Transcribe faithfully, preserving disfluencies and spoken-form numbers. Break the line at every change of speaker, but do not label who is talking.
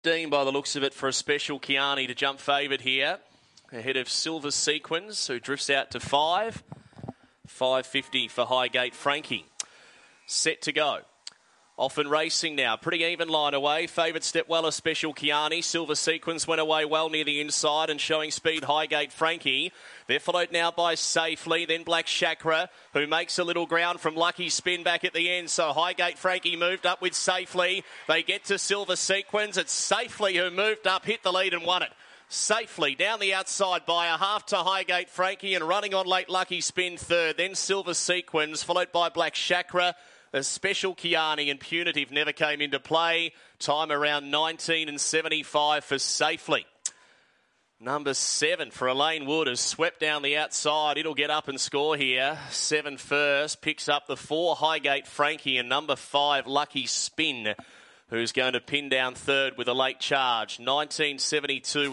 Dean, by the looks of it, for a special Kiani to jump favourite here. Ahead of Silver Sequins, who drifts out to five. five fifty for Highgate Frankie. Set to go. Often racing now. Pretty even line away. Favourite Step Well, a special Kiani. Silver Sequence went away well near the inside and showing speed Highgate Frankie. They're followed now by Safely, then Black Chakra, who makes a little ground from Lucky Spin back at the end. So Highgate Frankie moved up with Safely. They get to Silver Sequence. It's Safely who moved up, hit the lead and won it. Safely down the outside by a half to Highgate Frankie and running on late Lucky Spin third. Then Silver Sequence, followed by Black Chakra. A special Kiani and Punitive never came into play. Time around nineteen and seventy-five for Safely. Number seven for Elaine Wood has swept down the outside. It'll get up and score here. Seven first. Picks up the four Highgate Frankie and number five Lucky Spin, who's going to pin down third with a late charge. nineteen seventy-two.